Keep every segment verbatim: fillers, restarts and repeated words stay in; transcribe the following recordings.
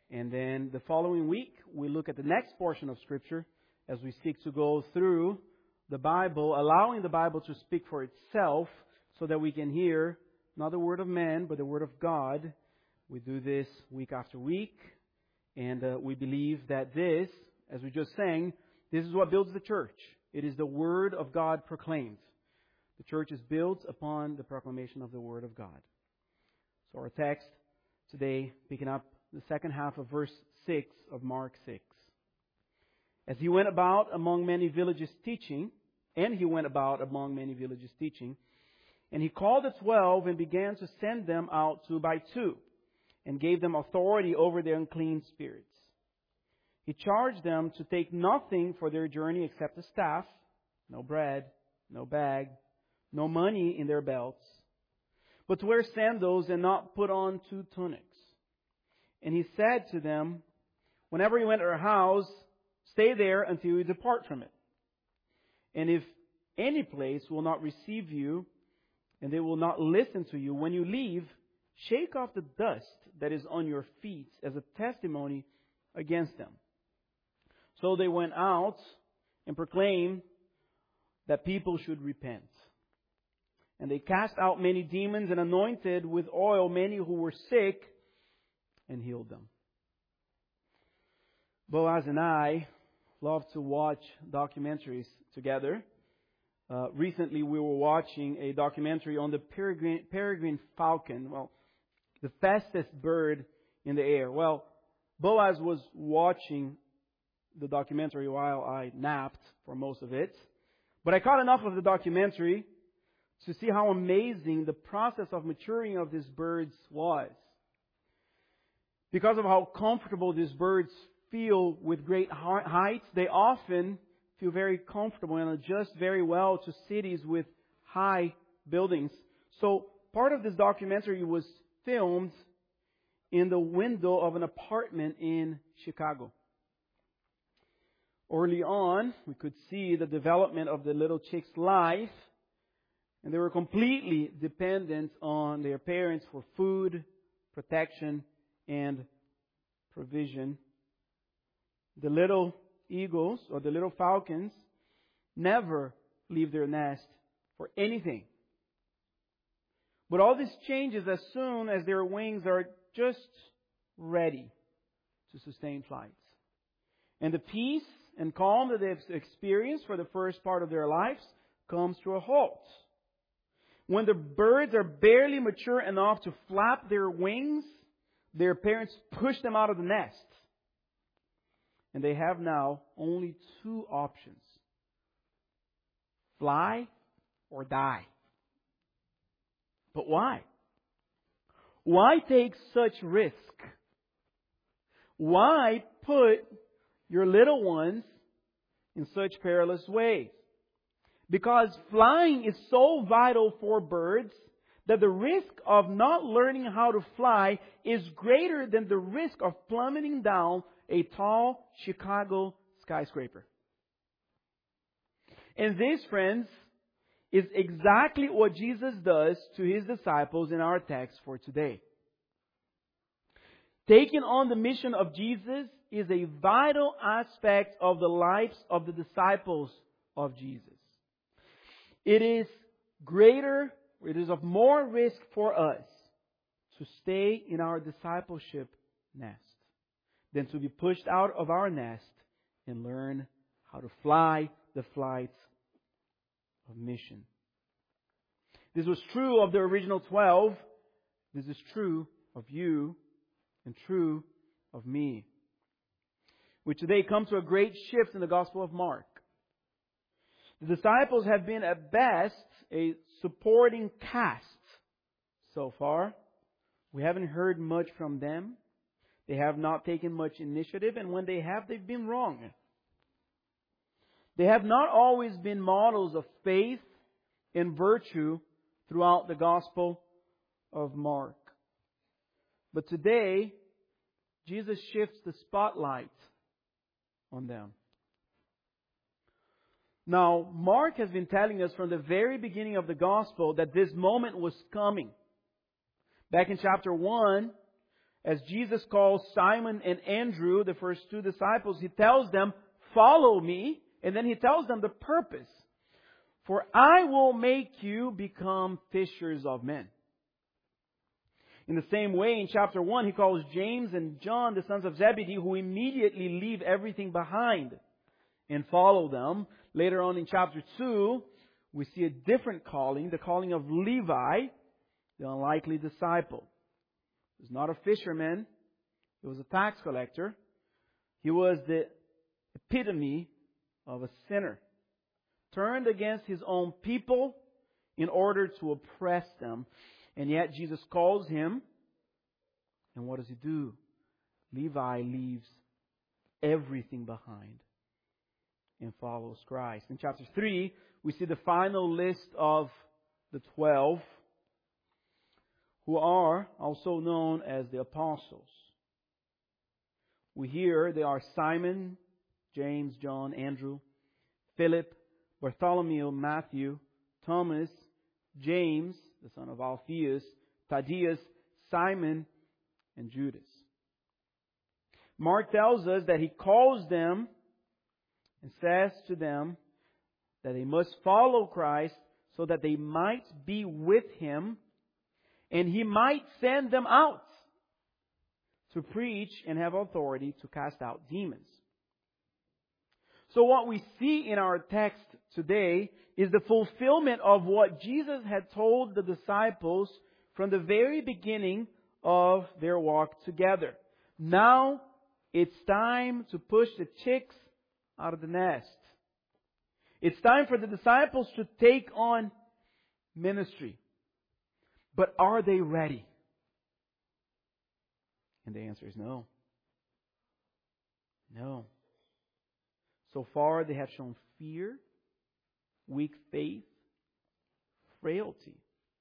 And then the following week, we look at the next portion of Scripture as we seek to go through the Bible, allowing the Bible to speak for itself so that we can hear not the word of man, but the word of God. We do this week after week. And uh, we believe that this, as we just sang, this is what builds the church. It is the Word of God proclaimed. The church is built upon the proclamation of the Word of God. So our text today, picking up the second half of verse six of Mark six. As he went about among many villages teaching, and he went about among many villages teaching, and he called the twelve and began to send them out two by two, and gave them authority over their unclean spirits. He charged them to take nothing for their journey except a staff, no bread, no bag, no money in their belts, but to wear sandals and not put on two tunics. And he said to them, whenever you enter a house, stay there until you depart from it. And if any place will not receive you, and they will not listen to you, when you leave, shake off the dust that is on your feet as a testimony against them. So they went out and proclaimed that people should repent. And they cast out many demons and anointed with oil many who were sick and healed them. Boaz and I love to watch documentaries together. Uh, recently we were watching a documentary on the peregrine, peregrine falcon. Well, the fastest bird in the air. Well, Boaz was watching the documentary while I napped for most of it. But I caught enough of the documentary to see how amazing the process of maturing of these birds was. Because of how comfortable these birds feel with great heights, they often feel very comfortable and adjust very well to cities with high buildings. So part of this documentary was filmed in the window of an apartment in Chicago. Early on, we could see the development of the little chick's life, and they were completely dependent on their parents for food, protection, and provision. The little eagles, or the little falcons, never leave their nest for anything. But all this changes as soon as their wings are just ready to sustain flights. And the peace and calm that they've experienced for the first part of their lives comes to a halt. When the birds are barely mature enough to flap their wings, their parents push them out of the nest. And they have now only two options: fly or die. But why? Why take such risk? Why put your little ones in such perilous ways? Because flying is so vital for birds that the risk of not learning how to fly is greater than the risk of plummeting down a tall Chicago skyscraper. And this, friends, is exactly what Jesus does to His disciples in our text for today. Taking on the mission of Jesus is a vital aspect of the lives of the disciples of Jesus. It is greater, it is of more risk for us to stay in our discipleship nest than to be pushed out of our nest and learn how to fly the flights of mission. This was true of the original twelve. This is true of you and true of me. We today come to a great shift in the Gospel of Mark. The disciples have been at best a supporting cast so far. We haven't heard much from them. They have not taken much initiative, and when they have, they've been wrong. They have not always been models of faith and virtue throughout the Gospel of Mark. But today, Jesus shifts the spotlight on them. Now, Mark has been telling us from the very beginning of the Gospel that this moment was coming. Back in chapter one, as Jesus calls Simon and Andrew, the first two disciples, He tells them, "Follow me," and then He tells them the purpose. "For I will make you become fishers of men." In the same way, in chapter one, He calls James and John, the sons of Zebedee, who immediately leave everything behind and follow them. Later on in chapter two, we see a different calling, the calling of Levi, the unlikely disciple. He was not a fisherman. He was a tax collector. He was the epitome of a sinner, turned against his own people in order to oppress them. And yet Jesus calls him, and what does he do? Levi leaves everything behind and follows Christ. In chapter three, we see the final list of the twelve, who are also known as the apostles. We hear they are Simon, James, John, Andrew, Philip, Bartholomew, Matthew, Thomas, James, the son of Alphaeus, Thaddeus, Simon, and Judas. Mark tells us that he calls them and says to them that they must follow Christ so that they might be with Him and He might send them out to preach and have authority to cast out demons. So what we see in our text today is the fulfillment of what Jesus had told the disciples from the very beginning of their walk together. Now it's time to push the chicks out of the nest. It's time for the disciples to take on ministry. But are they ready? And the answer is no. No. So far they have shown fear, weak faith, frailty.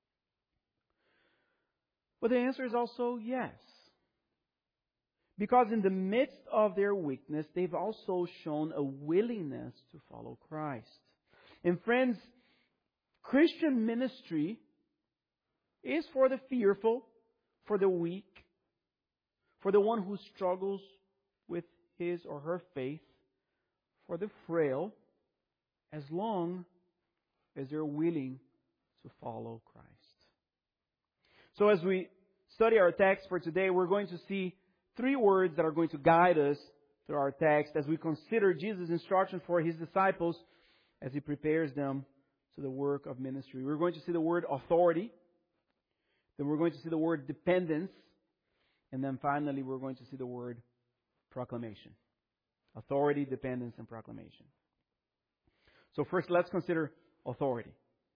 But the answer is also yes. Because in the midst of their weakness, they've also shown a willingness to follow Christ. And friends, Christian ministry is for the fearful, for the weak, for the one who struggles with his or her faith, for the frail, as long as they're willing to follow Christ. So as we study our text for today, we're going to see three words that are going to guide us through our text as we consider Jesus' instruction for His disciples as He prepares them to the work of ministry. We're going to see the word authority. Then we're going to see the word dependence. And then finally, we're going to see the word proclamation. Authority, dependence, and proclamation. So first, let's consider authority.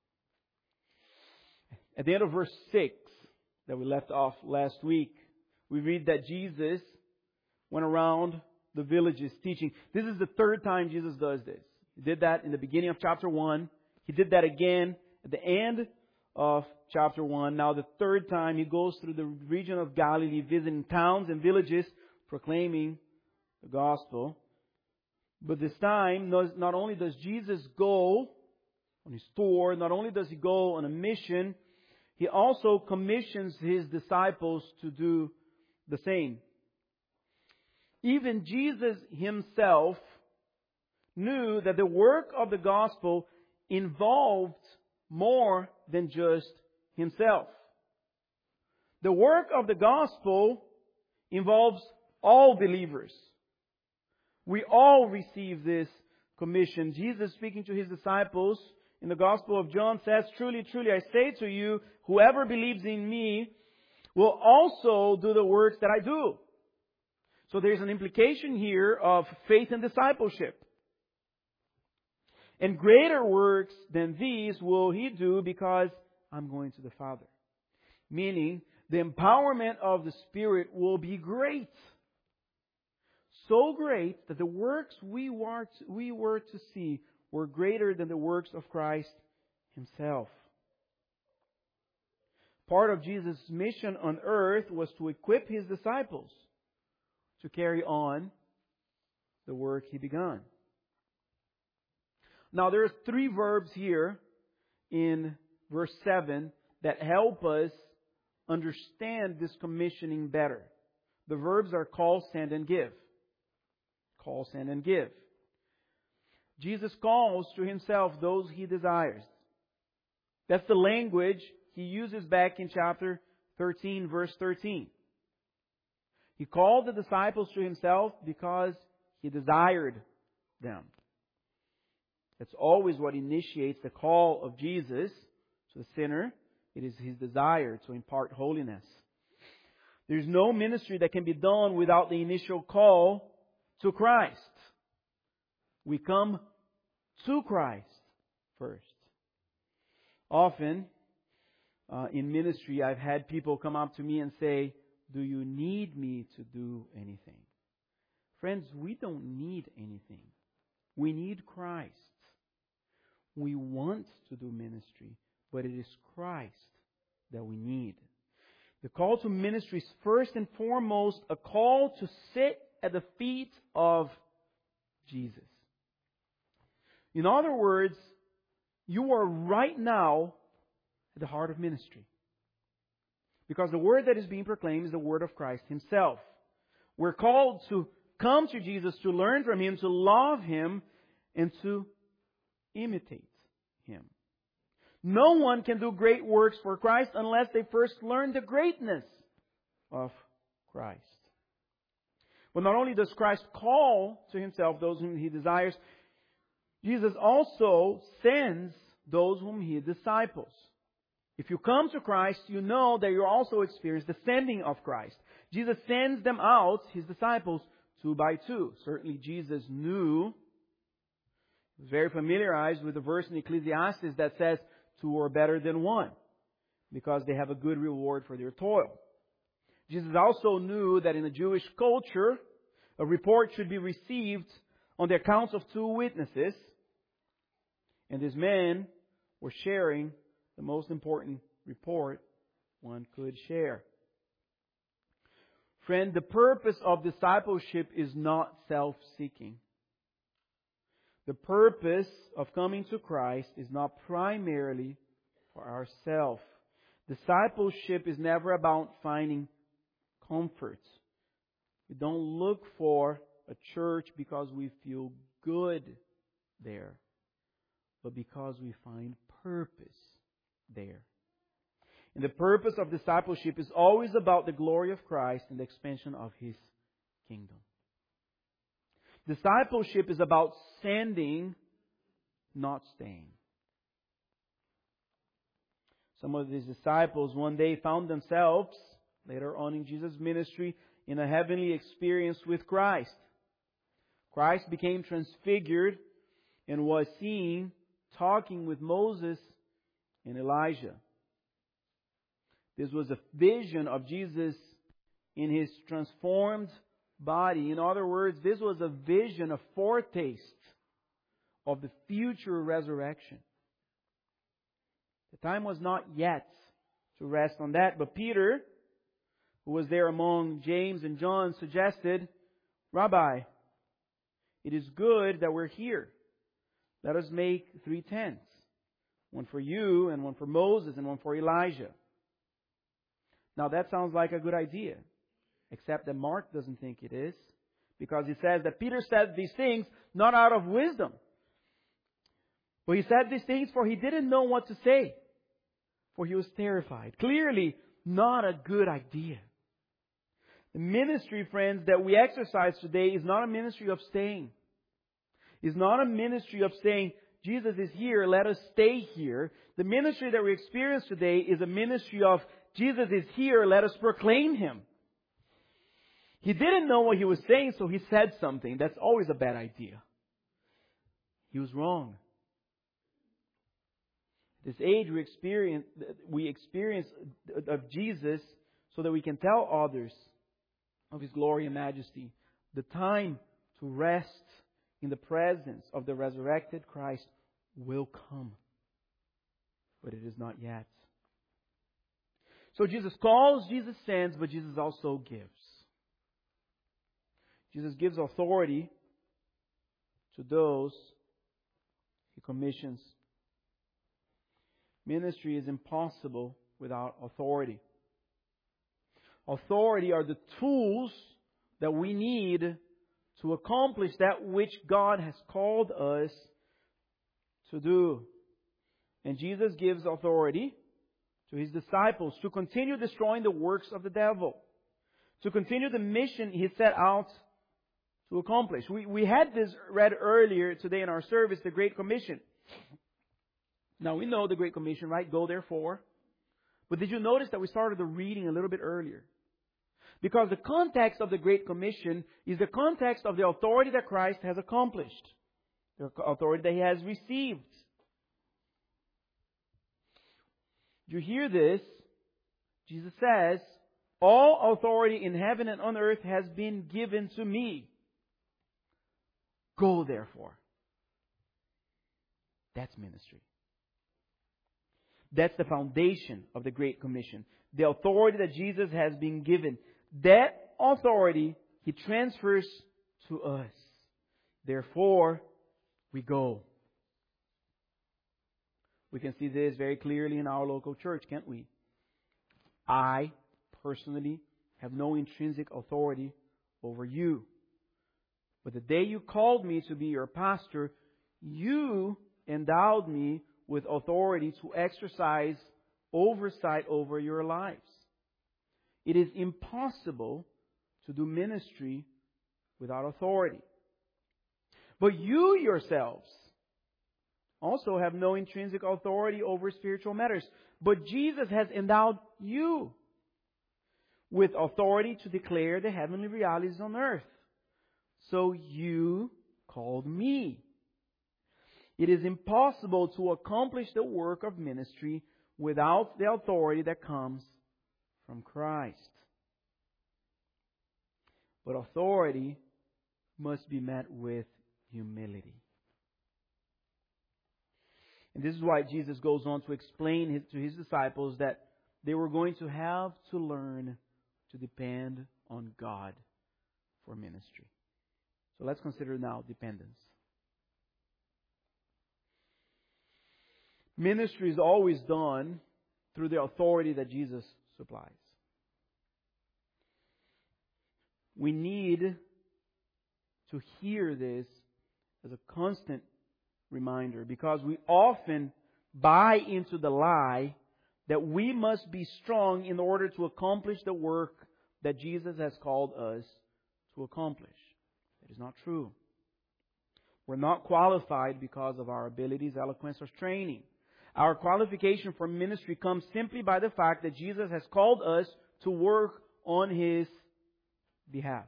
At the end of verse six that we left off last week, we read that Jesus went around the villages teaching. This is the third time Jesus does this. He did that in the beginning of chapter one. He did that again at the end of chapter one. Now the third time He goes through the region of Galilee, visiting towns and villages, proclaiming the gospel. But this time, not only does Jesus go on His tour, not only does He go on a mission, He also commissions His disciples to do the same. Even Jesus Himself knew that the work of the gospel involved more than just Himself. The work of the gospel involves all believers. We all receive this commission. Jesus, speaking to His disciples in the Gospel of John, says, "Truly, truly, I say to you, whoever believes in me will also do the works that I do." So there's an implication here of faith and discipleship. "And greater works than these will He do because I'm going to the Father." Meaning, the empowerment of the Spirit will be great. So great that the works we were to, we were to see were greater than the works of Christ Himself. Part of Jesus' mission on earth was to equip His disciples to carry on the work He began. Now there are three verbs here in verse seven that help us understand this commissioning better. The verbs are call, send, and give. Call, send, and give. Jesus calls to Himself those He desires. That's the language He uses back in chapter thirteen, verse thirteen. He called the disciples to Himself because He desired them. That's always what initiates the call of Jesus to the sinner. It is His desire to impart holiness. There's no ministry that can be done without the initial call to Christ. We come to Christ first. Often, uh, in ministry, I've had people come up to me and say, "Do you need me to do anything?" Friends, we don't need anything. We need Christ. We want to do ministry, but it is Christ that we need. The call to ministry is first and foremost a call to sit at the feet of Jesus. In other words, you are right now at the heart of ministry. Because the word that is being proclaimed is the word of Christ Himself. We're called to come to Jesus, to learn from Him, to love Him, and to imitate Him. No one can do great works for Christ unless they first learn the greatness of Christ. But not only does Christ call to Himself those whom He desires, Jesus also sends those whom He disciples. If you come to Christ, you know that you also experience the sending of Christ. Jesus sends them out, His disciples, two by two. Certainly Jesus knew, He was very familiarized with the verse in Ecclesiastes that says, two are better than one, because they have a good reward for their toil. Jesus also knew that in the Jewish culture, a report should be received on the accounts of two witnesses, and these men were sharing the most important report one could share. Friend, the purpose of discipleship is not self-seeking. The purpose of coming to Christ is not primarily for ourselves. Discipleship is never about finding comfort. We don't look for a church because we feel good there, but because we find purpose there. And the purpose of discipleship is always about the glory of Christ and the expansion of His kingdom. Discipleship is about sending, not staying. Some of these disciples one day found themselves, later on in Jesus' ministry, in a heavenly experience with Christ. Christ became transfigured and was seen talking with Moses and Elijah. This was a vision of Jesus in His transformed body. In other words, this was a vision, a foretaste of the future resurrection. The time was not yet to rest on that, but Peter, who was there among James and John, suggested, "Rabbi, it is good that we're here. Let us make three tents. One for you, and one for Moses, and one for Elijah." Now that sounds like a good idea. Except that Mark doesn't think it is. Because he says that Peter said these things not out of wisdom. But he said these things for he didn't know what to say. For he was terrified. Clearly not a good idea. The ministry, friends, that we exercise today is not a ministry of staying. It's not a ministry of saying, Jesus is here, let us stay here. The ministry that we experience today is a ministry of, Jesus is here, let us proclaim Him. He didn't know what he was saying, so he said something. That's always a bad idea. He was wrong. This age we experience, we experience of Jesus so that we can tell others of His glory and majesty. The time to rest in the presence of the resurrected Christ will come. But it is not yet. So Jesus calls, Jesus sends, but Jesus also gives. Jesus gives authority to those He commissions. Ministry is impossible without authority. Authority are the tools that we need to accomplish that which God has called us to do. And Jesus gives authority to His disciples to continue destroying the works of the devil, to continue the mission He set out to accomplish. We, we had this read earlier today in our service, the Great Commission. Now we know the Great Commission, right? Go therefore. But did you notice that we started the reading a little bit earlier? Because the context of the Great Commission is the context of the authority that Christ has accomplished, the authority that He has received. You hear this? Jesus says, all authority in heaven and on earth has been given to me. Go therefore. That's ministry. That's the foundation of the Great Commission. The authority that Jesus has been given. That authority He transfers to us. Therefore, we go. We can see this very clearly in our local church, can't we? I personally have no intrinsic authority over you. But the day you called me to be your pastor, you endowed me with authority to exercise oversight over your lives. It is impossible to do ministry without authority. But you yourselves also have no intrinsic authority over spiritual matters. But Jesus has endowed you with authority to declare the heavenly realities on earth. So you called me. It is impossible to accomplish the work of ministry without the authority that comes from Christ. But authority must be met with humility. And this is why Jesus goes on to explain his, to His disciples that they were going to have to learn to depend on God for ministry. So let's consider now dependence. Ministry is always done through the authority that Jesus supplies. We need to hear this as a constant reminder, because we often buy into the lie that we must be strong in order to accomplish the work that Jesus has called us to accomplish. That is not true. We're not qualified because of our abilities, eloquence, or training. Our qualification for ministry comes simply by the fact that Jesus has called us to work on His behalf.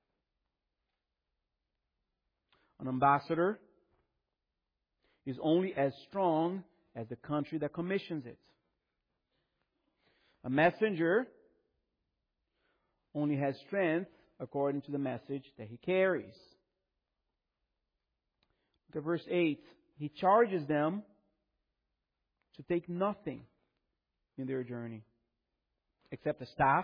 An ambassador is only as strong as the country that commissions it. A messenger only has strength according to the message that he carries. Look at verse eight. He charges them to take nothing in their journey except a staff.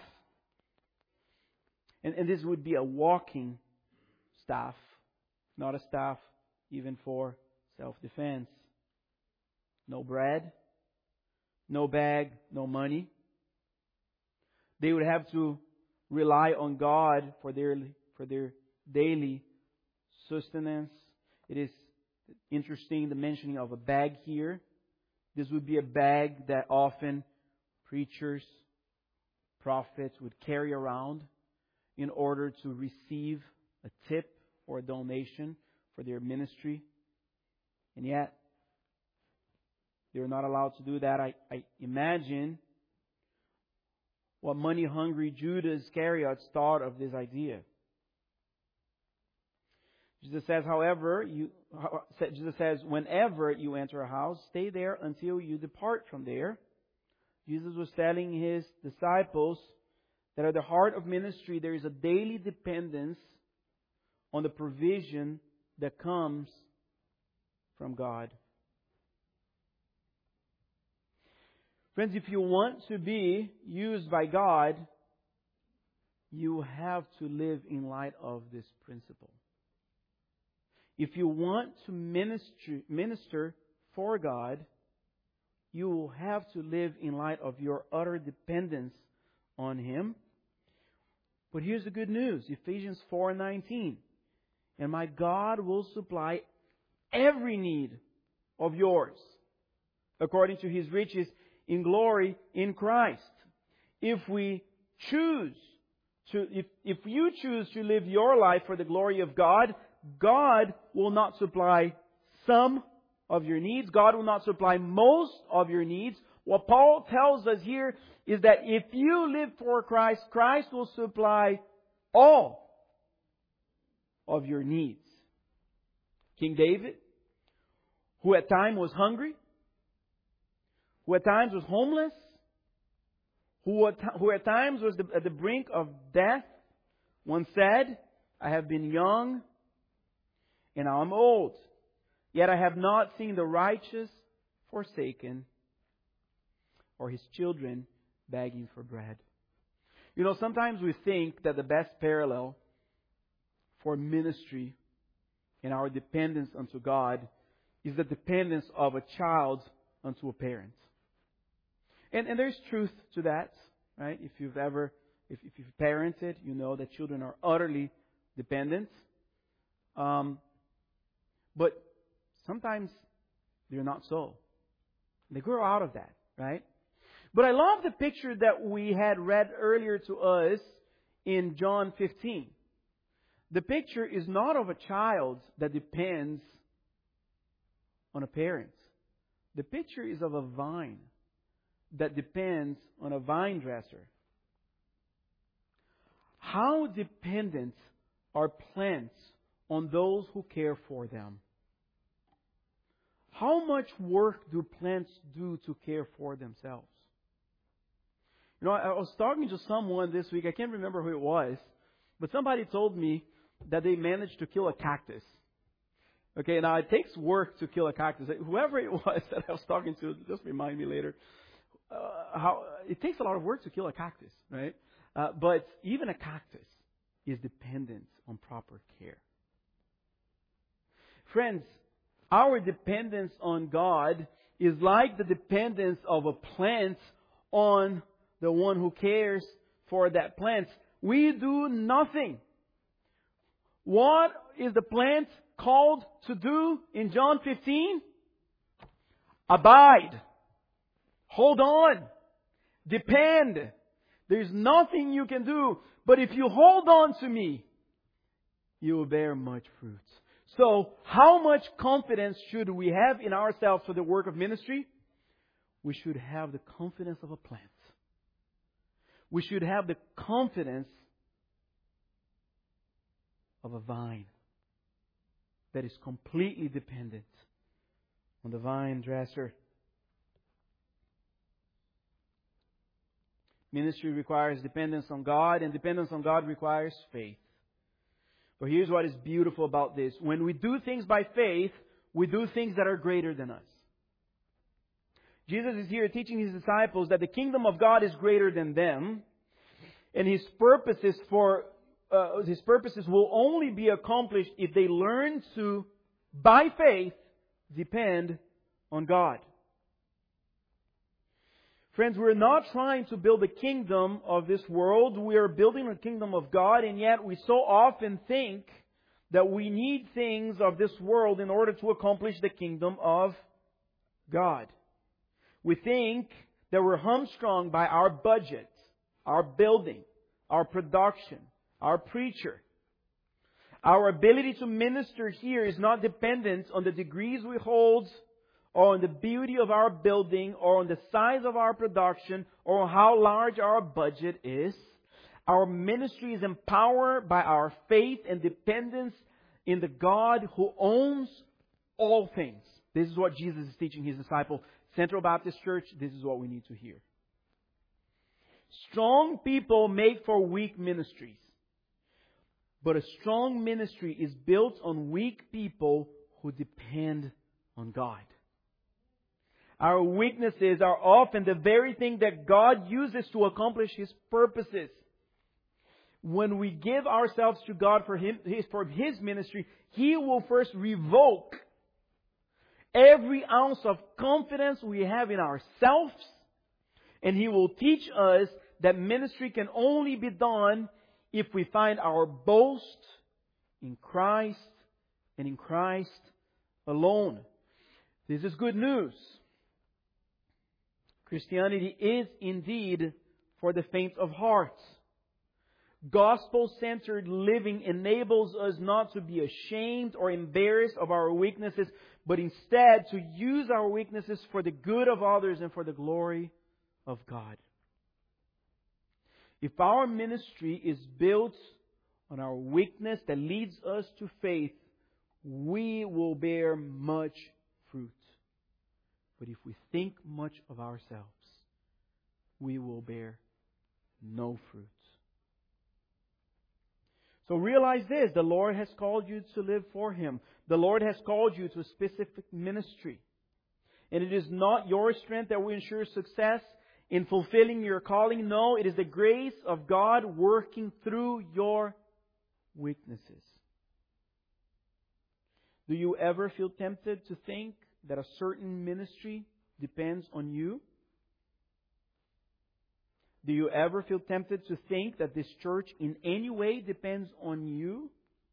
And, and this would be a walking staff, not a staff even for self-defense. No bread, no bag, no money. They would have to rely on God for their for their daily sustenance. It is interesting the mentioning of a bag here. This would be a bag that often preachers, prophets would carry around in order to receive a tip or a donation for their ministry. And yet, they were not allowed to do that. I, I imagine what money-hungry Judas Iscariot thought of this idea. Jesus says, however, you, Jesus says, whenever you enter a house, stay there until you depart from there. Jesus was telling His disciples that at the heart of ministry there is a daily dependence on the provision that comes from God. Friends, if you want to be used by God, you have to live in light of this principle. If you want to minister, minister for God, you will have to live in light of your utter dependence on Him But here's the good news. Ephesians four nineteen. And my God will supply every need of yours according to His riches in glory in Christ. If we choose to, if, if you choose to live your life for the glory of God, God will not supply some of your needs. God will not supply most of your needs. What Paul tells us here is that if you live for Christ, Christ will supply all of your needs. King David, who at times was hungry, who at times was homeless, who at, who at times was the, at the brink of death, once said, I have been young and now I'm old, yet I have not seen the righteous forsaken or his children begging for bread. You know, sometimes we think that the best parallel for ministry and our dependence unto God is the dependence of a child unto a parent. And, and there's truth to that, right? If you've ever, if, if you've parented, you know that children are utterly dependent. Um, but sometimes they're not so. They grow out of that, right? But I love the picture that we had read earlier to us in John fifteen. The picture is not of a child that depends on a parent. The picture is of a vine that depends on a vine dresser. How dependent are plants on those who care for them? How much work do plants do to care for themselves? You know, I was talking to someone this week, I can't remember who it was, but somebody told me that they managed to kill a cactus. Okay, now it takes work to kill a cactus. Whoever it was that I was talking to, just remind me later, uh, how it takes a lot of work to kill a cactus, right? Uh, but even a cactus is dependent on proper care. Friends, our dependence on God is like the dependence of a plant on the one who cares for that plant. We do nothing. What is the plant called to do in John fifteen? Abide. Hold on. Depend. There's nothing you can do. But if you hold on to me, you will bear much fruit. So, how much confidence should we have in ourselves for the work of ministry? We should have the confidence of a plant. We should have the confidence of a vine that is completely dependent on the vine dresser. Ministry requires dependence on God, and dependence on God requires faith. But here's what is beautiful about this. When we do things by faith, we do things that are greater than us. Jesus is here teaching His disciples that the kingdom of God is greater than them, and His purposes for uh, His purposes will only be accomplished if they learn to, by faith, depend on God. Friends, we're not trying to build a kingdom of this world. We are building a kingdom of God, and yet we so often think that we need things of this world in order to accomplish the kingdom of God. We think that we're hamstrung by our budget, our building, our production, our preacher. Our ability to minister here is not dependent on the degrees we hold, or on the beauty of our building, or on the size of our production, or on how large our budget is. Our ministry is empowered by our faith and dependence in the God who owns all things. This is what Jesus is teaching His disciple. Central Baptist Church, this is what we need to hear. Strong people make for weak ministries. But a strong ministry is built on weak people who depend on God. Our weaknesses are often the very thing that God uses to accomplish His purposes. When we give ourselves to God for Him, for His ministry, He will first revoke every ounce of confidence we have in ourselves, and He will teach us that ministry can only be done if we find our boast in Christ and in Christ alone. This is good news. Christianity is indeed for the faint of heart. Gospel-centered living enables us not to be ashamed or embarrassed of our weaknesses, but instead to use our weaknesses for the good of others and for the glory of God. If our ministry is built on our weakness that leads us to faith, we will bear much fruit. But if we think much of ourselves, we will bear no fruit. So realize this, the Lord has called you to live for Him. The Lord has called you to a specific ministry. And it is not your strength that will ensure success in fulfilling your calling. No, it is the grace of God working through your weaknesses. Do you ever feel tempted to think that a certain ministry depends on you? Do you ever feel tempted to think that this church in any way depends on you?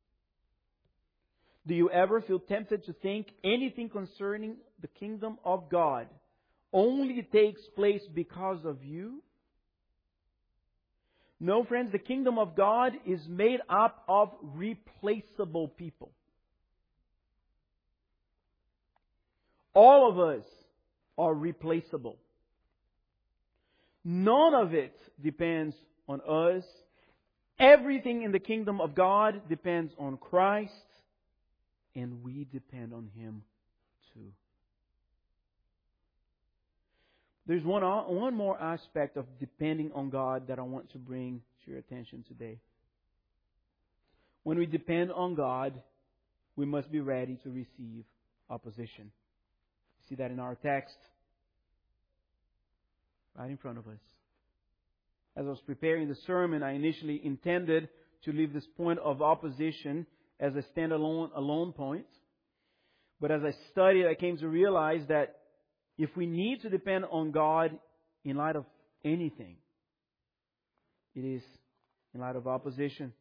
Do you ever feel tempted to think anything concerning the kingdom of God only takes place because of you? No, friends, the kingdom of God is made up of replaceable people. All of us are replaceable. None of it depends on us. Everything in the kingdom of God depends on Christ, and we depend on Him too. There's one, one more aspect of depending on God that I want to bring to your attention today. When we depend on God, we must be ready to receive opposition. See that in our text, right in front of us. As I was preparing the sermon, I initially intended to leave this point of opposition as a standalone alone point. But as I studied, I came to realize that if we need to depend on God in light of anything, it is in light of opposition.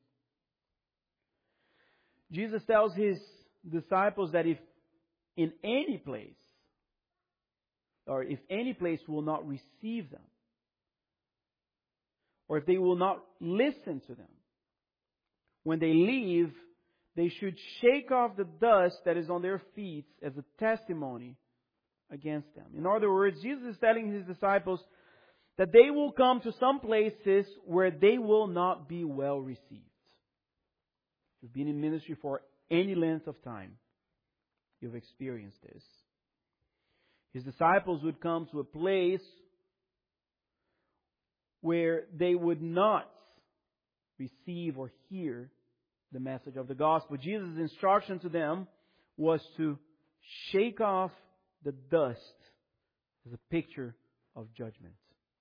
Jesus tells His disciples that if in any place, or if any place will not receive them, or if they will not listen to them, when they leave, they should shake off the dust that is on their feet as a testimony against them. In other words, Jesus is telling His disciples that they will come to some places where they will not be well received. If you've been in ministry for any length of time, you've experienced this. His disciples would come to a place where they would not receive or hear the message of the gospel. Jesus' instruction to them was to shake off the dust as a picture of judgment.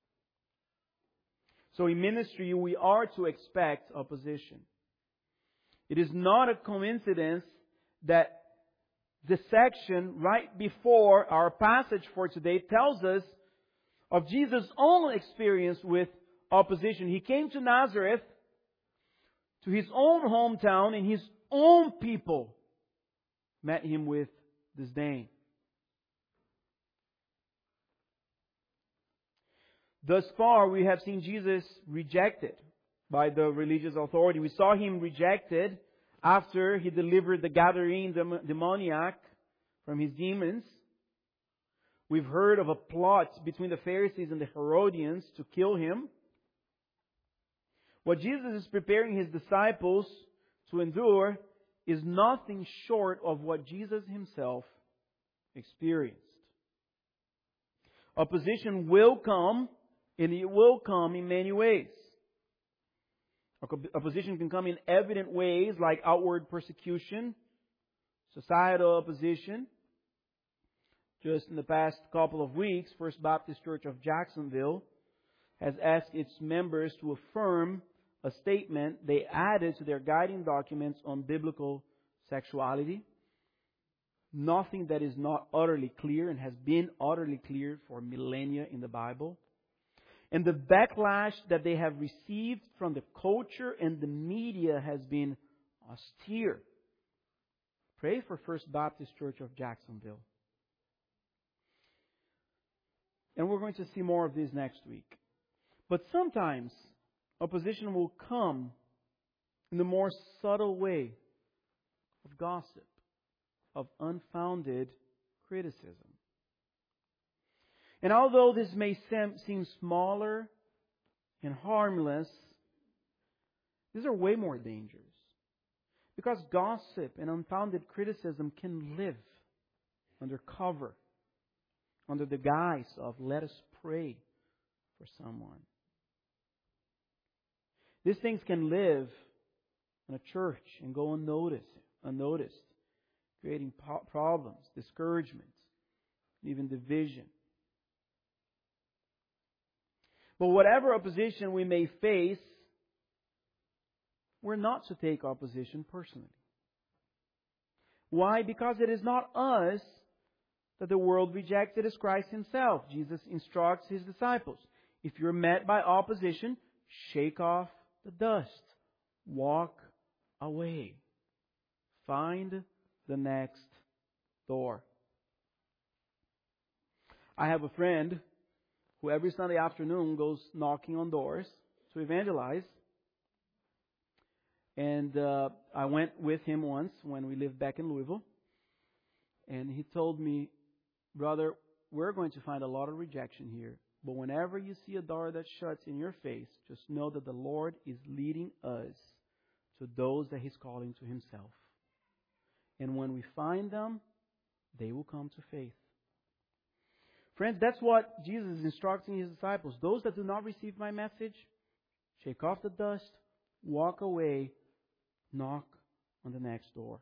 So in ministry, we are to expect opposition. It is not a coincidence that the section right before our passage for today tells us of Jesus' own experience with opposition. He came to Nazareth, to His own hometown, and His own people met Him with disdain. Thus far, we have seen Jesus rejected by the religious authority. We saw Him rejected after He delivered the Gadarene demoniac from his demons. We've heard of a plot between the Pharisees and the Herodians to kill Him. What Jesus is preparing His disciples to endure is nothing short of what Jesus Himself experienced. Opposition will come, and it will come in many ways. Opposition can come in evident ways like outward persecution, societal opposition. Just in the past couple of weeks, First Baptist Church of Jacksonville has asked its members to affirm a statement they added to their guiding documents on biblical sexuality. Nothing that is not utterly clear and has been utterly clear for millennia in the Bible. And the backlash that they have received from the culture and the media has been austere. Pray for First Baptist Church of Jacksonville. And we're going to see more of this next week. But sometimes opposition will come in the more subtle way of gossip, of unfounded criticism. And although this may seem smaller and harmless, these are way more dangerous. Because gossip and unfounded criticism can live under cover, under the guise of let us pray for someone. These things can live in a church and go unnoticed, unnoticed, creating problems, discouragement, even division. But whatever opposition we may face, we're not to take opposition personally. Why? Because it is not us that the world rejects, it is Christ Himself. Jesus instructs His disciples. If you're met by opposition, shake off the dust. Walk away. Find the next door. I have a friend who every Sunday afternoon goes knocking on doors to evangelize. And uh, I went with him once when we lived back in Louisville. And he told me, brother, we're going to find a lot of rejection here. But whenever you see a door that shuts in your face, just know that the Lord is leading us to those that He's calling to Himself. And when we find them, they will come to faith. Friends, that's what Jesus is instructing His disciples. Those that do not receive my message, shake off the dust, walk away, knock on the next door.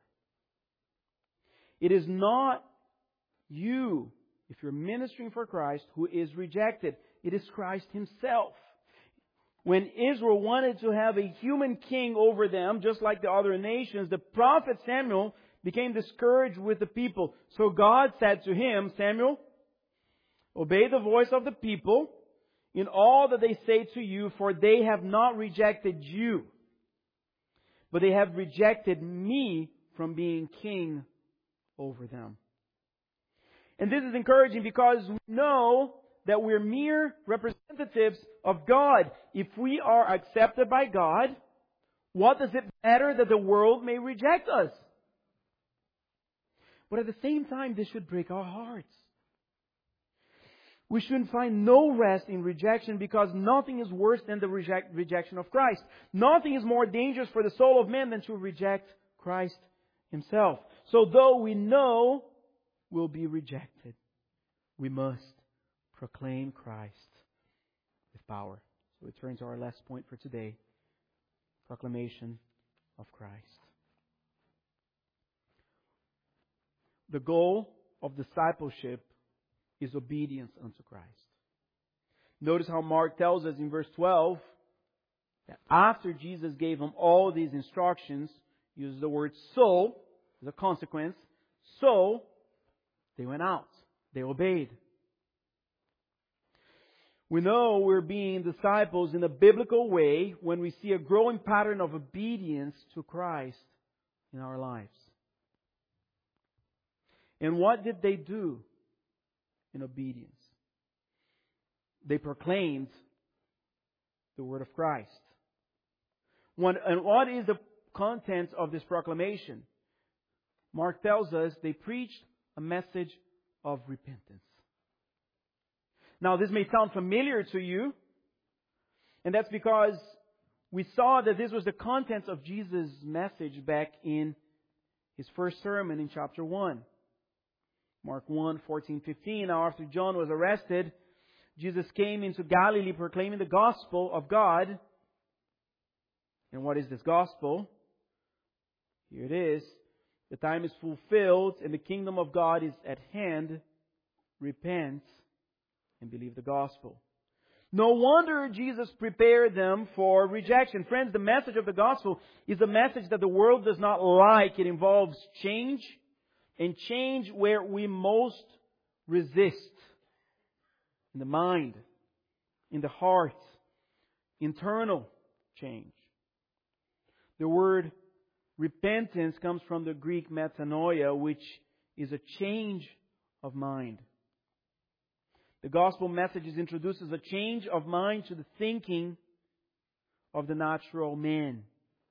It is not you, if you're ministering for Christ, who is rejected. It is Christ Himself. When Israel wanted to have a human king over them, just like the other nations, the prophet Samuel became discouraged with the people. So God said to him, Samuel, obey the voice of the people in all that they say to you, for they have not rejected you, but they have rejected me from being king over them. And this is encouraging because we know that we're mere representatives of God. If we are accepted by God, what does it matter that the world may reject us? But at the same time, this should break our hearts. We shouldn't find no rest in rejection because nothing is worse than the reject, rejection of Christ. Nothing is more dangerous for the soul of man than to reject Christ Himself. So though we know we'll be rejected, we must proclaim Christ with power. So we turn to our last point for today. Proclamation of Christ. The goal of discipleship is obedience unto Christ. Notice how Mark tells us in verse twelve that after Jesus gave them all these instructions, he uses the word so as a consequence. So they went out. They obeyed. We know we're being disciples in a biblical way when we see a growing pattern of obedience to Christ in our lives. And what did they do in obedience? They proclaimed the word of Christ. One, and what is the content of this proclamation? Mark tells us they preached a message of repentance. Now, this may sound familiar to you, and that's because we saw that this was the content of Jesus' message back in His first sermon in chapter one. Mark one, fourteen, fifteen. Now, after John was arrested, Jesus came into Galilee proclaiming the gospel of God. And what is this gospel? Here it is. The time is fulfilled and the kingdom of God is at hand. Repent and believe the gospel. No wonder Jesus prepared them for rejection. Friends, the message of the gospel is a message that the world does not like. It involves change, and change where we most resist. In the mind, in the heart. Internal change. The word repentance comes from the Greek metanoia, which is a change of mind. The gospel message introduces a change of mind to the thinking of the natural man.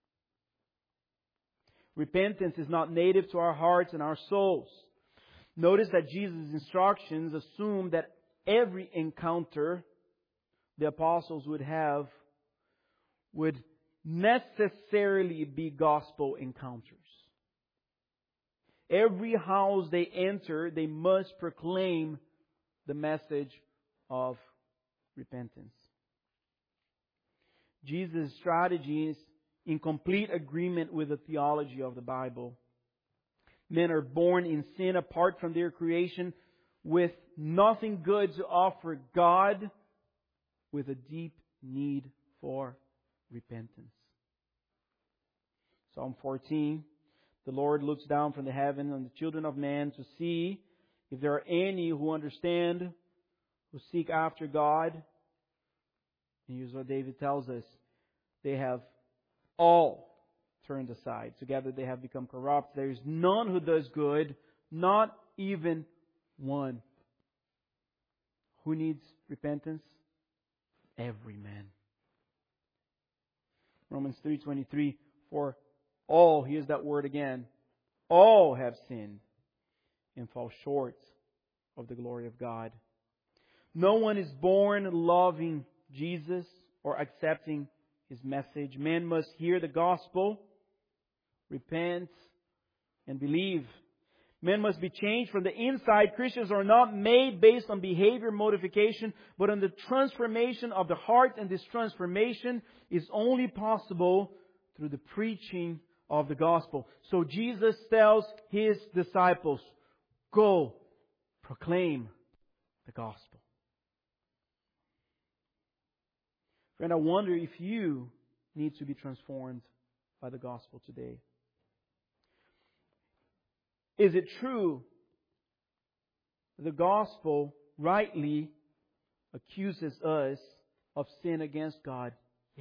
Repentance is not native to our hearts and our souls. Notice that Jesus' instructions assume that every encounter the apostles would have would necessarily be gospel encounters. Every house they enter, they must proclaim the message of repentance. Jesus' strategy is in complete agreement with the theology of the Bible. Men are born in sin apart from their creation, with nothing good to offer God, with a deep need for repentance. Psalm fourteen, the Lord looks down from the heaven on the children of man to see if there are any who understand, who seek after God. And here's what David tells us. They have all turned aside. Together they have become corrupt. There is none who does good, not even one. Who needs repentance? Every man. Romans three twenty-three, for all, here's that word again, all have sinned and fall short of the glory of God. No one is born loving Jesus or accepting His message. Men must hear the gospel, repent, and believe. Men must be changed from the inside. Christians are not made based on behavior modification, but on the transformation of the heart. And this transformation is only possible through the preaching of the gospel. So Jesus tells His disciples, go, proclaim the gospel. Friend, I wonder if you need to be transformed by the gospel today. Is it true the gospel rightly accuses us of sin against God? Yes.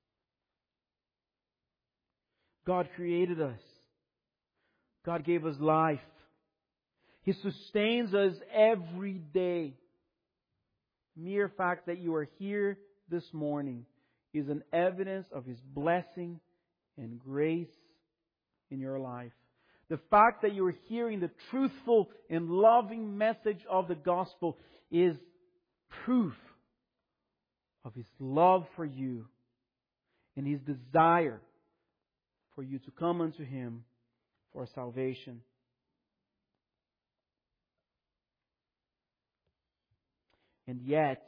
God created us. God gave us life. He sustains us every day. Mere fact that you are here this morning is an evidence of His blessing and grace in your life. The fact that you are hearing the truthful and loving message of the gospel is proof of His love for you and His desire for you to come unto Him for salvation. And yet,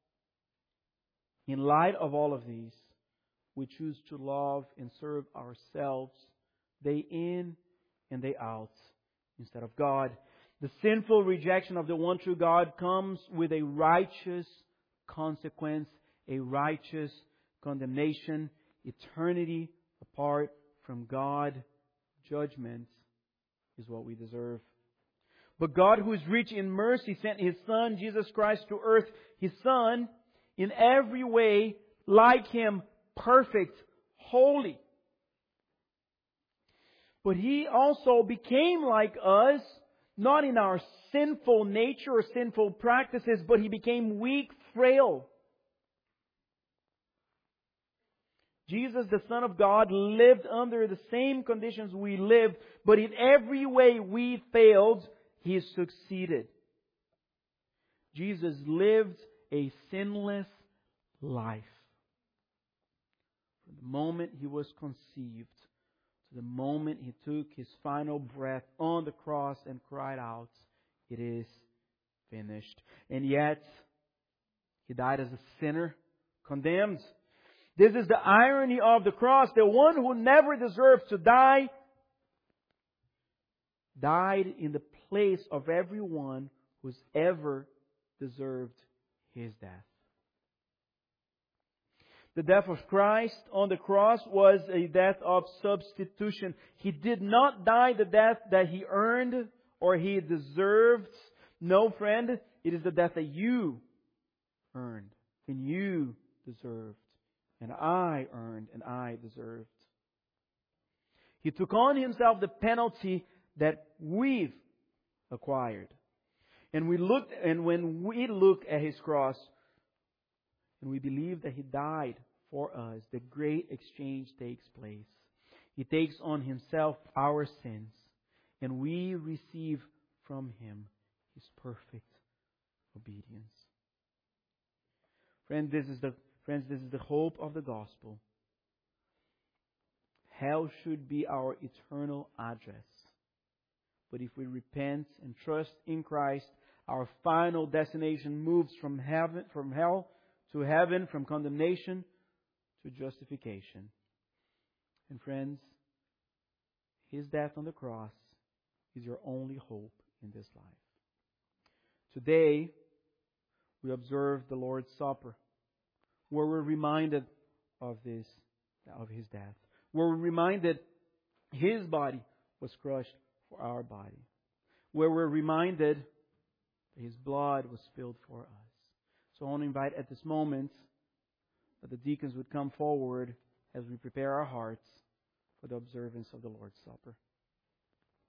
in light of all of these, we choose to love and serve ourselves day in and day out instead of God. The sinful rejection of the one true God comes with a righteous consequence, a righteous condemnation, eternity apart from God. Judgment is what we deserve. But God, who is rich in mercy, sent His Son, Jesus Christ, to earth. His Son, in every way, like Him, perfect, holy. But He also became like us, not in our sinful nature or sinful practices, but He became weak, frail. Jesus, the Son of God, lived under the same conditions we lived, but in every way we failed, He succeeded. Jesus lived a sinless life. From the moment He was conceived to the moment He took His final breath on the cross and cried out, "It is finished." And yet, He died as a sinner, condemned. This is the irony of the cross. The one who never deserved to die died in the place of everyone who's ever deserved His death. The death of Christ on the cross was a death of substitution. He did not die the death that He earned or He deserved. No, friend, it is the death that you earned and you deserved, and I earned, and I deserved. He took on Himself the penalty that we've acquired. And we looked, and when we look at His cross, and we believe that He died for us, the great exchange takes place. He takes on Himself our sins, and we receive from Him His perfect obedience. Friends, this is the friends, this is the hope of the gospel. Hell should be our eternal address. But if we repent and trust in Christ, our final destination moves from heaven, from hell to heaven, from condemnation to justification. And friends, His death on the cross is your only hope in this life. Today, we observe the Lord's Supper, where we're reminded of this, of His death. Where we're reminded His body was crushed for our body. Where we're reminded that His blood was spilled for us. So I want to invite at this moment that the deacons would come forward as we prepare our hearts for the observance of the Lord's Supper.